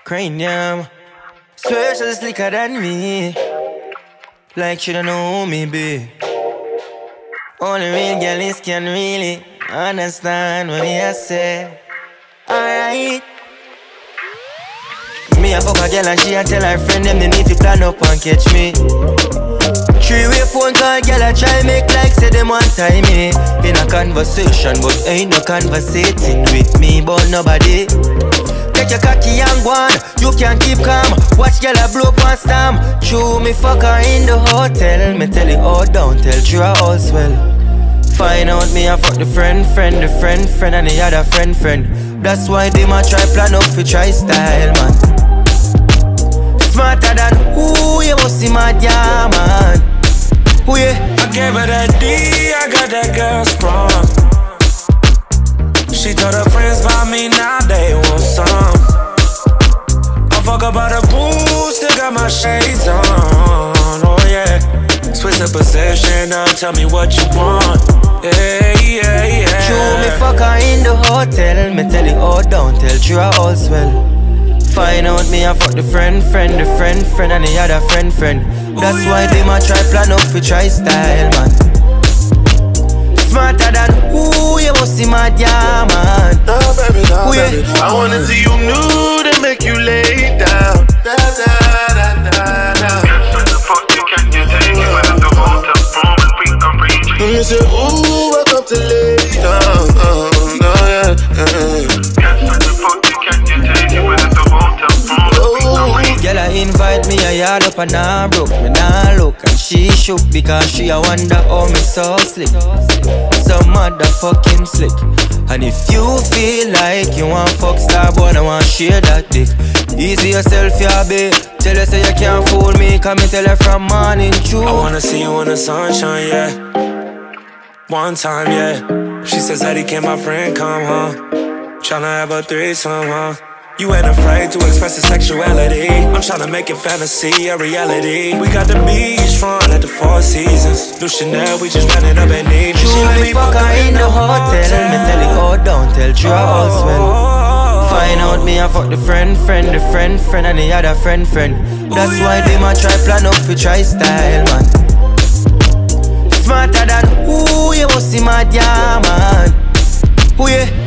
cranium. Swear she's slicker than me. Like she don't know who me be. Only real girls can really understand what I say. Alright. Me a fuck a girl and she a tell her friend them they need to plan up and catch me. Three-way phone call, girl I try make like say them one time me in a conversation, but ain't no conversating with me but nobody. Take your cocky and go on, you can't keep calm. Watch girl a blow up and stamp. True me fuck her in the hotel. Me tell it all down, tell true her all swell. Find out me a fuck the friend, the friend, and the other friend. That's why they ma try plan up for try style, man. Smarter than who you must see mad, yeah, man. Who yeah? I gave her that D, I got that girl sprung. She told her friends about me, now they want some. I fuck about the pool, still got my shades on. Oh yeah, switch the position, now tell me what you want. Yeah. True, me fuck her in the hotel. Me tell it all down, tell true her all swell. Find out me I fuck the friend, the friend, and the other friend. That's why they ma try plan up for try style, man. Smarter than who you must see mad, yeah, man. No, baby, I wanna see you nude and make you lay down. Da. And you say, ooh, welcome to lay down. Girl, I invite me a yard up and I broke. Me nah look and she shook because she a wonder how me so slick. So motherfucking slick. And if you feel like you want fuck star boy, I want share that dick. Easy yourself, yeah, babe. Tell her say you can't fool me, come me tell her from morning true. I wanna see you in the sunshine, yeah. One time, yeah. She says, Eddie, can my friend come home? Tryna have a threesome, huh? You ain't afraid to express your sexuality. I'm tryna make your fantasy a reality. We got the beach front at the Four Seasons. New Chanel, we just ran it up and need. True, me fuck her in the hotel. Me tell it all down, tell true her all swell. Find out me I fuck the friend, the friend, and the other friend. That's why they ma try plan up for try style, man. Smarter than who you must see mad, yeah, man. Who yeah?